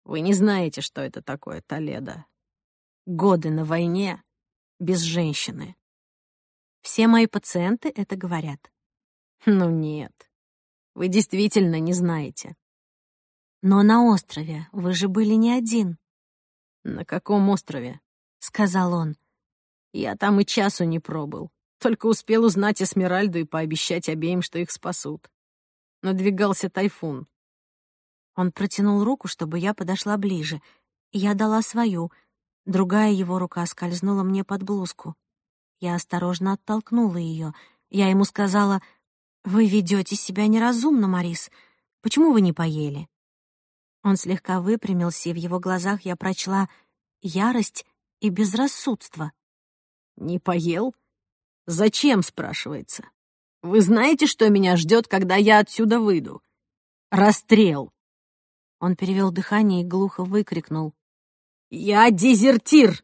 Вы не знаете, что это такое, Толедо. Годы на войне без женщины. Все мои пациенты это говорят. Ну нет, вы действительно не знаете. Но на острове вы же были не один. На каком острове? Сказал он. Я там и часу не пробыл. Только успел узнать Эсмеральду и пообещать обеим, что их спасут. Надвигался тайфун. Он протянул руку, чтобы я подошла ближе. Я дала свою. Другая его рука скользнула мне под блузку. Я осторожно оттолкнула ее. Я ему сказала: «Вы ведете себя неразумно, Морис. Почему вы не поели?» Он слегка выпрямился, и в его глазах я прочла ярость и безрассудство. «Не поел? Зачем?» — спрашивается. «Вы знаете, что меня ждет, когда я отсюда выйду? Расстрел!» Он перевел дыхание и глухо выкрикнул: «Я дезертир!»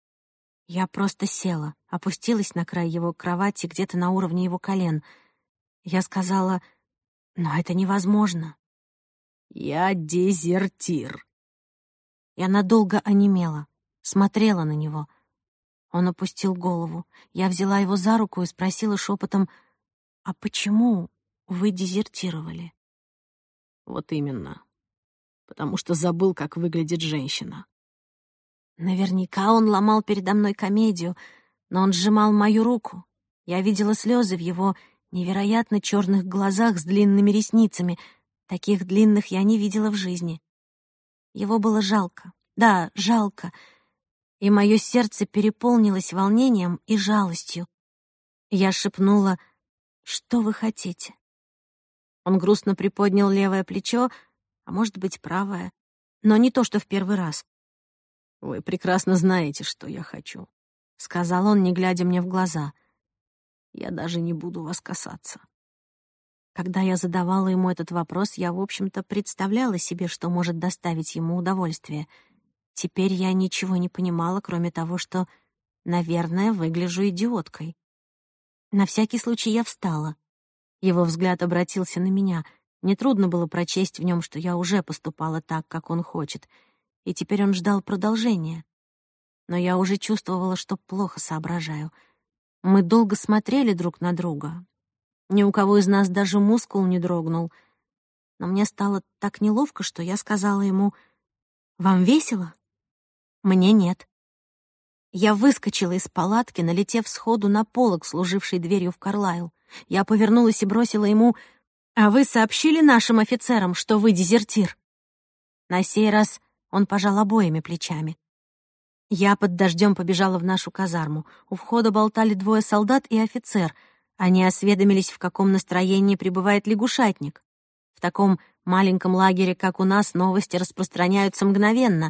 Я просто села, опустилась на край его кровати где-то на уровне его колен. Я сказала: «Но это невозможно». «Я дезертир!» Я надолго онемела, смотрела на него. Он опустил голову. Я взяла его за руку и спросила шепотом: «А почему вы дезертировали?» «Вот именно. Потому что забыл, как выглядит женщина». Наверняка он ломал передо мной комедию, но он сжимал мою руку. Я видела слезы в его невероятно черных глазах с длинными ресницами. Таких длинных я не видела в жизни. Его было жалко. Да, жалко. И мое сердце переполнилось волнением и жалостью. Я шепнула: «Что вы хотите?» Он грустно приподнял левое плечо, а может быть, правое, но не то, что в первый раз. «Вы прекрасно знаете, что я хочу», — сказал он, не глядя мне в глаза. «Я даже не буду вас касаться». Когда я задавала ему этот вопрос, я, в общем-то, представляла себе, что может доставить ему удовольствие. Теперь я ничего не понимала, кроме того, что, наверное, выгляжу идиоткой. На всякий случай я встала. Его взгляд обратился на меня. Нетрудно было прочесть в нем, что я уже поступала так, как он хочет, и теперь он ждал продолжения. Но я уже чувствовала, что плохо соображаю. Мы долго смотрели друг на друга. Ни у кого из нас даже мускул не дрогнул. Но мне стало так неловко, что я сказала ему: «Вам весело?» «Мне нет». Я выскочила из палатки, налетев сходу на полог, служивший дверью в Карлайл. Я повернулась и бросила ему: «А вы сообщили нашим офицерам, что вы дезертир?» На сей раз он пожал обоими плечами. Я под дождем побежала в нашу казарму. У входа болтали двое солдат и офицер. Они осведомились, в каком настроении пребывает лягушатник. В таком маленьком лагере, как у нас, новости распространяются мгновенно.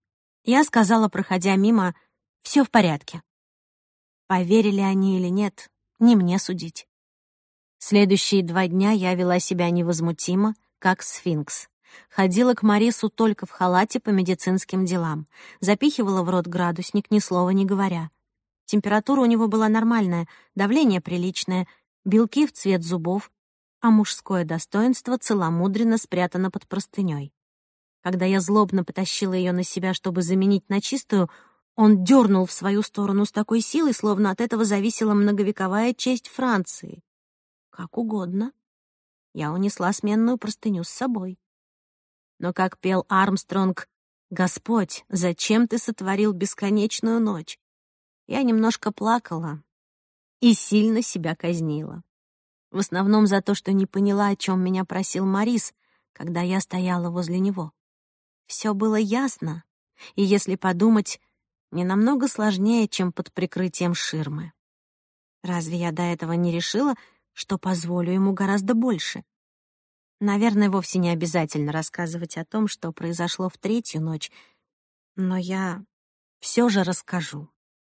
Я сказала, проходя мимо: «Все в порядке». Поверили они или нет, не мне судить. Следующие 2 дня я вела себя невозмутимо, как сфинкс. Ходила к Морису только в халате по медицинским делам. Запихивала в рот градусник, ни слова не говоря. Температура у него была нормальная, давление приличное, белки в цвет зубов, а мужское достоинство целомудренно спрятано под простыней. Когда я злобно потащила ее на себя, чтобы заменить на чистую, он дернул в свою сторону с такой силой, словно от этого зависела многовековая честь Франции. Как угодно. Я унесла сменную простыню с собой. Но, как пел Армстронг: «Господь, зачем ты сотворил бесконечную ночь?» Я немножко плакала и сильно себя казнила. В основном за то, что не поняла, о чем меня просил Морис, когда я стояла возле него. Все было ясно, и, если подумать, не намного сложнее, чем под прикрытием ширмы. Разве я до этого не решила, что позволю ему гораздо больше? Наверное, вовсе не обязательно рассказывать о том, что произошло в 3-ю ночь, но я все же расскажу.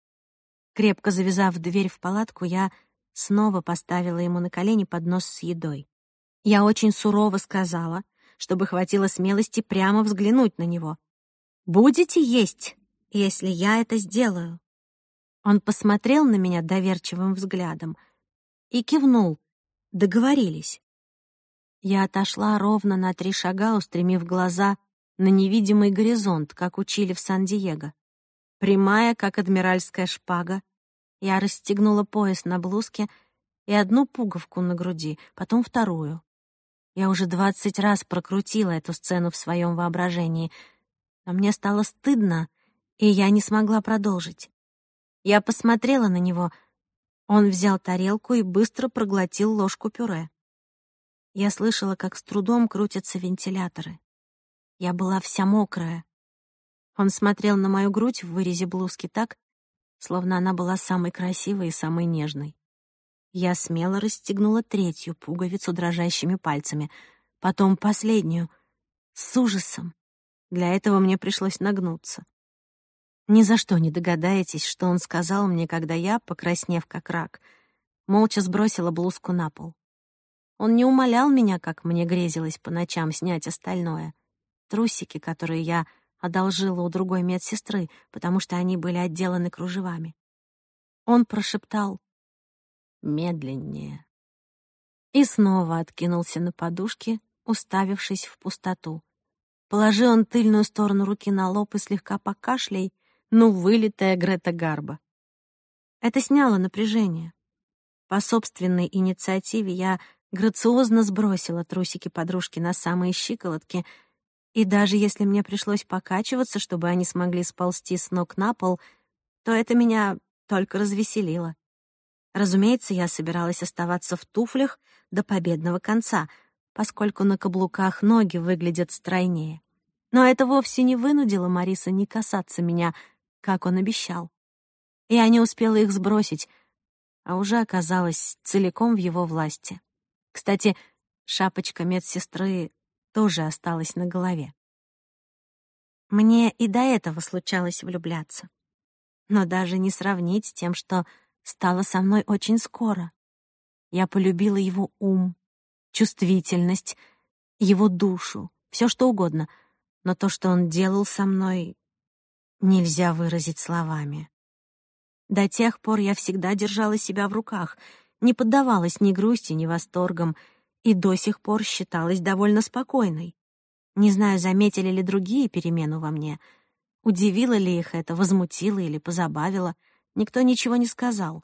Крепко завязав дверь в палатку, я снова поставила ему на колени поднос с едой. Я очень сурово сказала, чтобы хватило смелости прямо взглянуть на него. «Будете есть, если я это сделаю?» Он посмотрел на меня доверчивым взглядом и кивнул. Договорились. Я отошла ровно на 3 шага, устремив глаза на невидимый горизонт, как учили в Сан-Диего. Прямая, как адмиральская шпага. Я расстегнула пояс на блузке и одну пуговку на груди, потом вторую. Я уже 20 раз прокрутила эту сцену в своем воображении, но мне стало стыдно, и я не смогла продолжить. Я посмотрела на него. Он взял тарелку и быстро проглотил ложку пюре. Я слышала, как с трудом крутятся вентиляторы. Я была вся мокрая. Он смотрел на мою грудь в вырезе блузки так, словно она была самой красивой и самой нежной. Я смело расстегнула третью пуговицу дрожащими пальцами, потом последнюю, с ужасом. Для этого мне пришлось нагнуться. Ни за что не догадаетесь, что он сказал мне, когда я, покраснев как рак, молча сбросила блузку на пол. Он не умолял меня, как мне грезилось по ночам, снять остальное. Трусики, которые я одолжила у другой медсестры, потому что они были отделаны кружевами. Он прошептал «медленнее» и снова откинулся на подушке, уставившись в пустоту. Положи он тыльную сторону руки на лоб и слегка покашляй, вылитая Грета Гарбо. Это сняло напряжение. По собственной инициативе я грациозно сбросила трусики подружки на самые щиколотки, и даже если мне пришлось покачиваться, чтобы они смогли сползти с ног на пол, то это меня только развеселило. Разумеется, я собиралась оставаться в туфлях до победного конца, поскольку на каблуках ноги выглядят стройнее. Но это вовсе не вынудило Мариса не касаться меня, как он обещал. Я не успела их сбросить, а уже оказалась целиком в его власти. Кстати, шапочка медсестры тоже осталась на голове. Мне и до этого случалось влюбляться, но даже не сравнить с тем, что стало со мной очень скоро. Я полюбила его ум, чувствительность, его душу, все что угодно, но то, что он делал со мной, нельзя выразить словами. До тех пор я всегда держала себя в руках, не поддавалась ни грусти, ни восторгам, и до сих пор считалась довольно спокойной. Не знаю, заметили ли другие перемену во мне, удивило ли их это, возмутило или позабавило, никто ничего не сказал.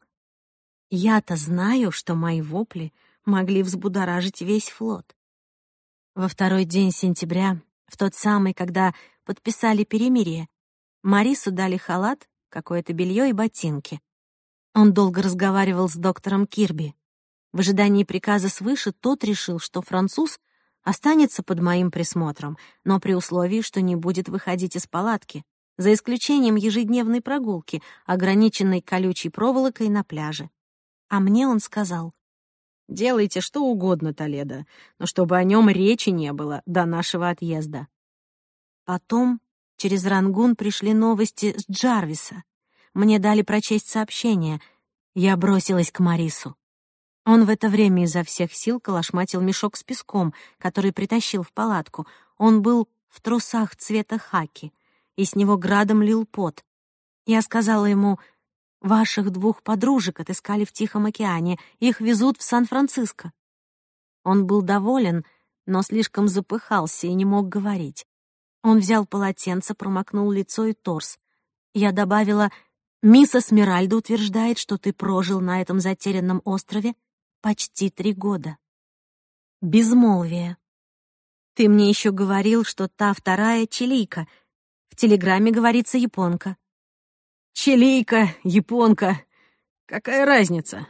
Я-то знаю, что мои вопли могли взбудоражить весь флот. Во второй день сентября, в тот самый, когда подписали перемирие, Марису дали халат, какое-то белье и ботинки. Он долго разговаривал с доктором Кирби. В ожидании приказа свыше тот решил, что француз останется под моим присмотром, но при условии, что не будет выходить из палатки, за исключением ежедневной прогулки, ограниченной колючей проволокой на пляже. А мне он сказал: «Делайте что угодно, Толедо, но чтобы о нем речи не было до нашего отъезда». Потом через Рангун пришли новости с Джарвиса. Мне дали прочесть сообщение. Я бросилась к Марису. Он в это время изо всех сил колошматил мешок с песком, который притащил в палатку. Он был в трусах цвета хаки, и с него градом лил пот. Я сказала ему: «Ваших двух подружек отыскали в Тихом океане, их везут в Сан-Франциско». Он был доволен, но слишком запыхался и не мог говорить. Он взял полотенце, промокнул лицо и торс. Я добавила: «Мисс Эсмеральда утверждает, что ты прожил на этом затерянном острове почти 3 года». Безмолвие. Ты мне еще говорил, что та вторая — чилийка. В телеграмме говорится японка. Чилийка, японка. Какая разница?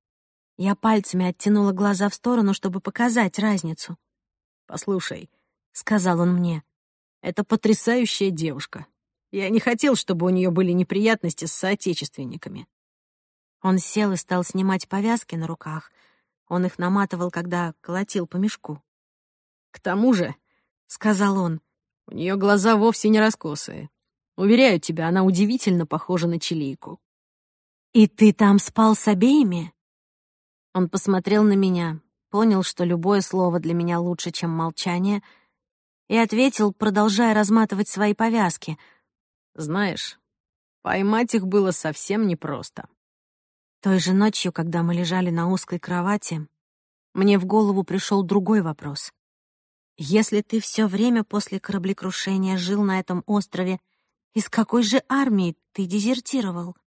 Я пальцами оттянула глаза в сторону, чтобы показать разницу. «Послушай», — сказал он мне, — «это потрясающая девушка. Я не хотел, чтобы у нее были неприятности с соотечественниками». Он сел и стал снимать повязки на руках. Он их наматывал, когда колотил по мешку. «К тому же», — сказал он, — «у нее глаза вовсе не раскосые. Уверяю тебя, она удивительно похожа на чилийку». «И ты там спал с обеими?» Он посмотрел на меня, понял, что любое слово для меня лучше, чем молчание, и ответил, продолжая разматывать свои повязки: «Знаешь, поймать их было совсем непросто». Той же ночью, когда мы лежали на узкой кровати, мне в голову пришел другой вопрос. Если ты все время после кораблекрушения жил на этом острове, из какой же армии ты дезертировал?